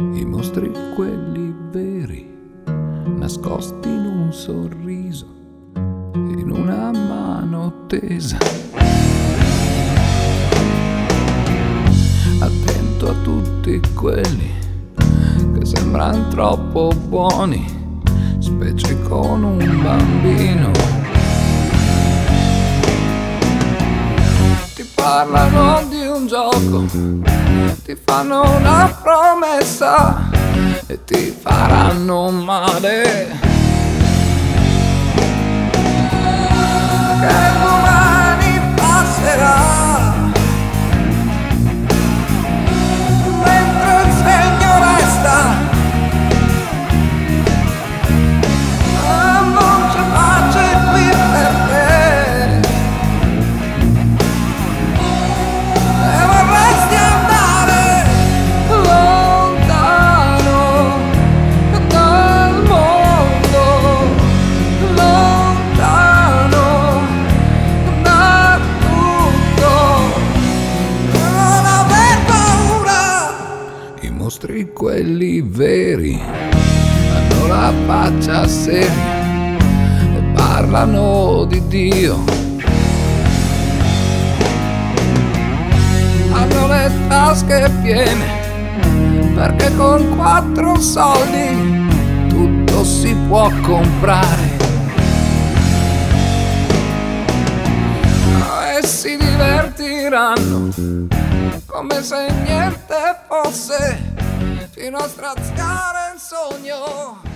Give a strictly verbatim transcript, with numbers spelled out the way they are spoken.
I mostri quelli veri, nascosti in un sorriso, in una mano tesa. Attento a tutti quelli che sembrano troppo buoni, specie con un bambino. Ti parlano di un gioco, ti fanno una promessa e ti faranno male. Che domani passerà, mentre il segno resta, non c'è pace qui per te e vorresti andare lontano dal mondo, lontano da tutto, non aver paura. I mostri quelli veri hanno la faccia seria e parlano di Dio. Hanno le tasche piene perché con quattro soldi tutto si può comprare. E si divertiranno come se niente fosse, fino a straziare il sogno.